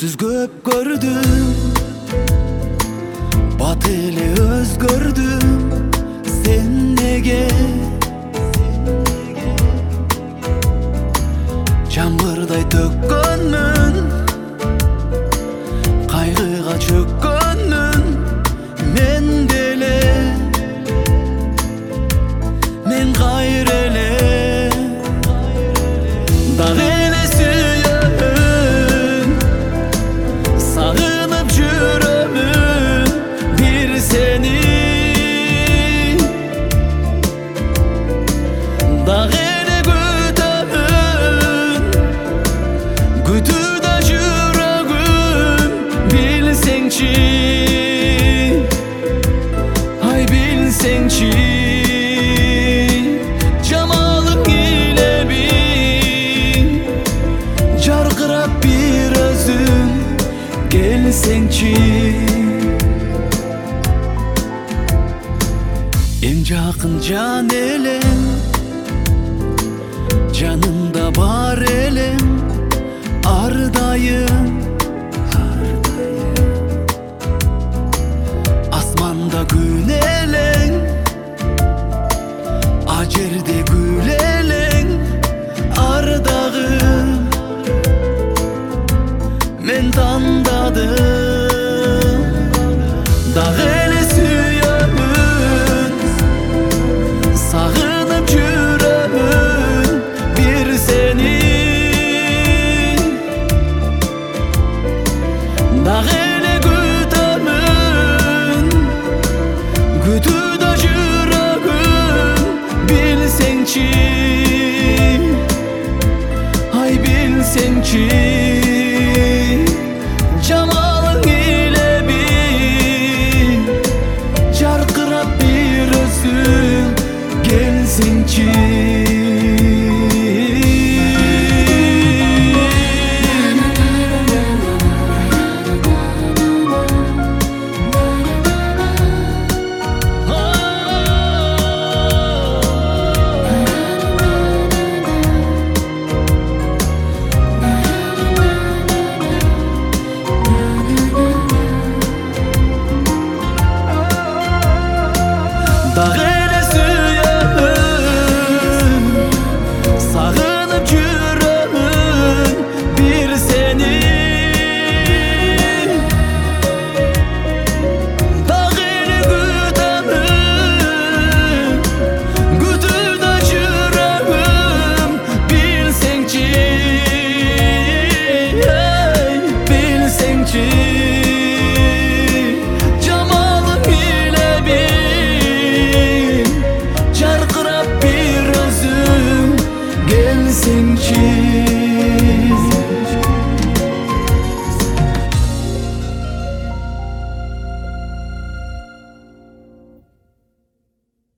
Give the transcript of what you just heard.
Көзсүз көп көрдүм, бат эле өзгөрдүм. Sen неге жамгырдай төккөнмүн, кайгыга чөккөнмүн мен деле. Мен кайра эле дагы эле сүйөмүн, сагынып жүрөмүн бир сени. Дагы эле күтөмүн, күтүүдө жүрөгүм, билсеңчи, ай билсеңчи. Жамалың илеби, жаркырап бир өзүң келсеңчи. Эң жакын жан элем, жанымда бар элем, ар дайым. Асманда күн элең, а жерде гүл элең, ар дагы мен тандадым. Дагы эле сүйөмүн, сагынып жүрөмүн бир сени. Дагы эле күтөмүн, күтүүдө жүрөгүм, билсеңчи, ай билсеңчи. Жамалың илеби, жаркырап бир өзүң келсеңчи. Дагы